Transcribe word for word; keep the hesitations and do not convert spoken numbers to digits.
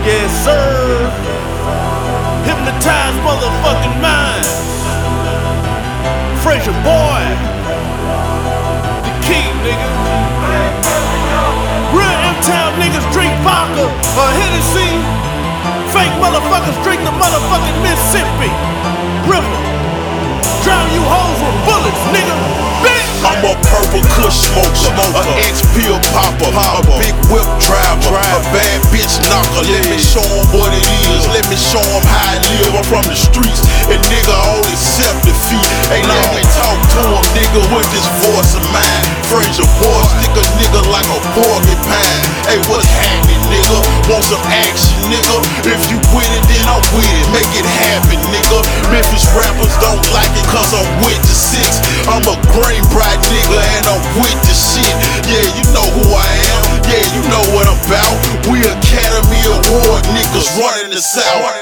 Yes, sir. Hypnotize motherfucking minds. Frazier boy. The king, nigga. Real M-Town niggas drink vodka or Hennessy. Fake motherfuckers drink the motherfucking Mississippi River. Drown you hoes with bullets, nigga. Bitch. I'm a purple kush smoker, smoker. A X-pill popper, popper, a big whip driver, driver, a bad bitch knocker. Yeah. Let me show 'em what it is, let me show 'em how I live. I'm from the streets, and nigga only self-defeat. Hey, let me talk to 'em, nigga, with this voice of mine. Frazier boy, stick a nigga like a porcupine. Hey, what's happening, nigga? Want some action, nigga? If you with it, then I'm with it. Make it happen, nigga. Memphis rappers don't like it cause I'm with the six. I'm a green bright nigga and I'm with the shit. Yeah, you know who I am. Yeah, you know what I'm about. We Academy Award niggas running the South.